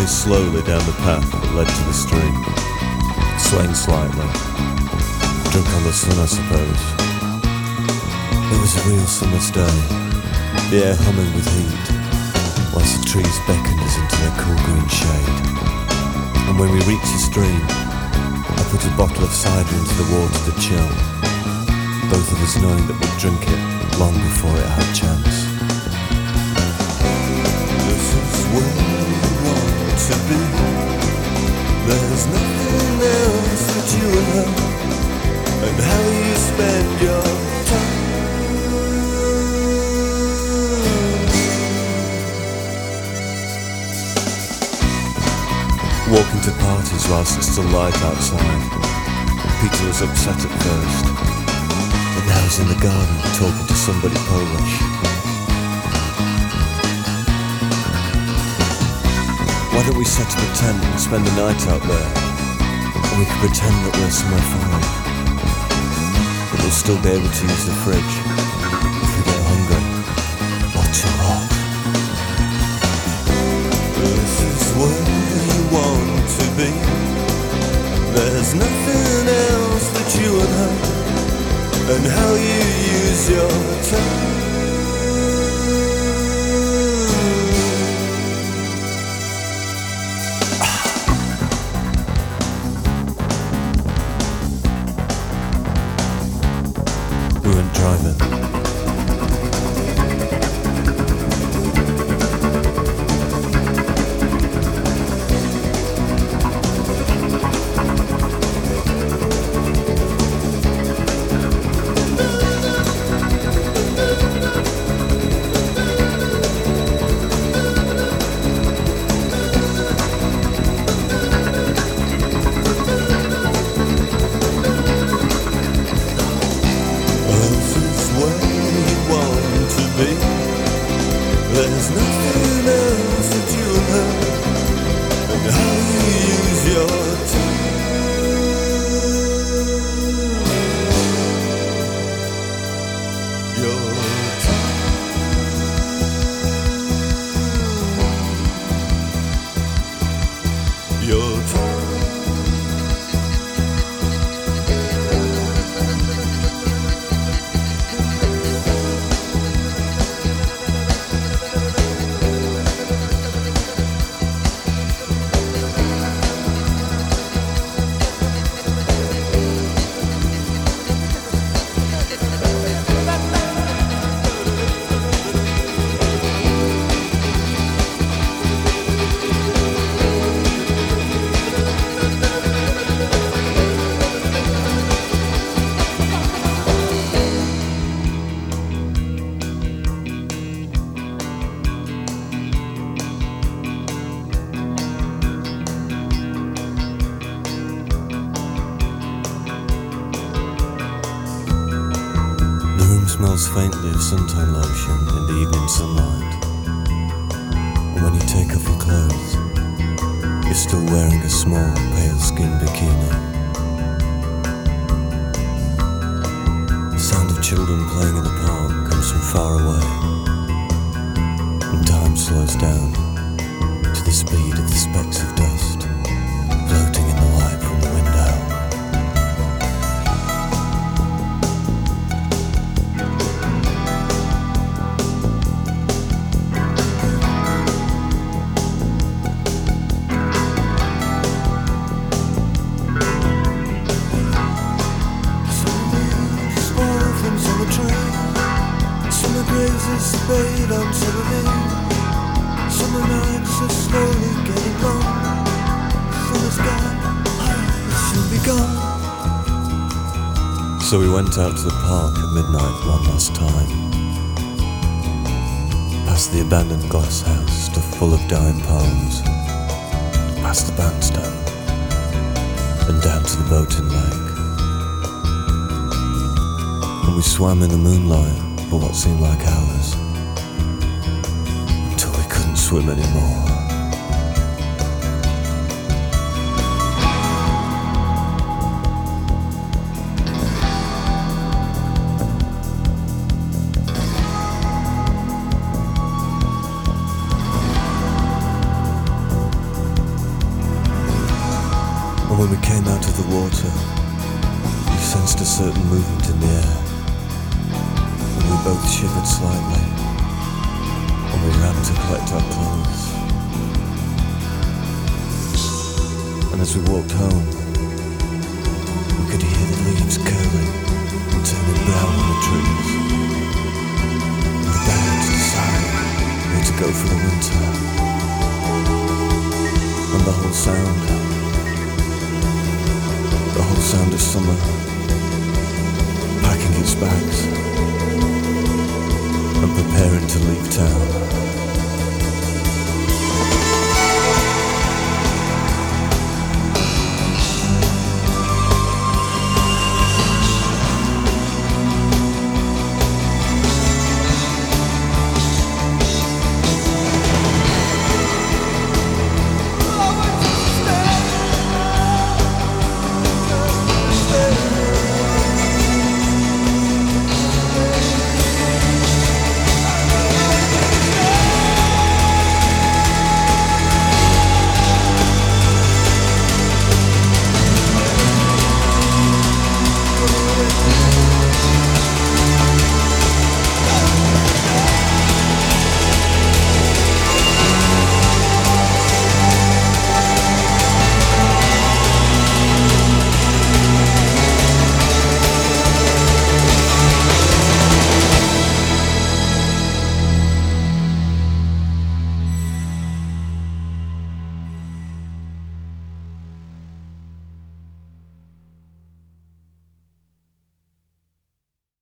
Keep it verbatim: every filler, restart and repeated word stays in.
slowly down the path that led to the stream, swaying slightly, drunk on the sun I suppose. It was a real summer's day, the air humming with heat, whilst the trees beckoned us into their cool green shade. And when we reached the stream, I put a bottle of cider into the water to chill, both of us knowing that we'd drink it long before it had chance. This is where we want to be. There's nothing else but you and her, and how you spend your time. Walking to parties whilst it's still light outside. Peter was upset at first, but now he's in the garden talking to somebody Polish. Why don't we set up a tent and spend the night out there, and we can pretend that we're somewhere fine, but we'll still be able to use the fridge if we get hungry or too hot. This is where you want to be. There's nothing else but you and her, and how you use your time. We went driving. There's nothing else that you and her, and how you use your time. Your time. Your time. Smells faintly of suntan lotion in the evening sunlight. And when you take off your clothes, you're still wearing a small pale skin bikini. The sound of children playing in the park comes from far away, and time slows down to the speed of the specks of dust floating in the light from the window. Spade on summer lane. Summer nights are slowly getting long. Summer's gone, I should be gone. So we went out to the park at midnight one last time, past the abandoned glass house stuffed full of dying palms, past the bandstand, and down to the boating lake. And we swam in the moonlight for what seemed like hours, until we couldn't swim anymore. certain movement in the air, and we both shivered slightly, and we ran to collect our clothes. And as we walked home, we could hear the leaves curling and turning brown on the trees. And the birds decided where to go for the winter. And the whole sound, the whole sound of summer, packing its bags and preparing to leave town.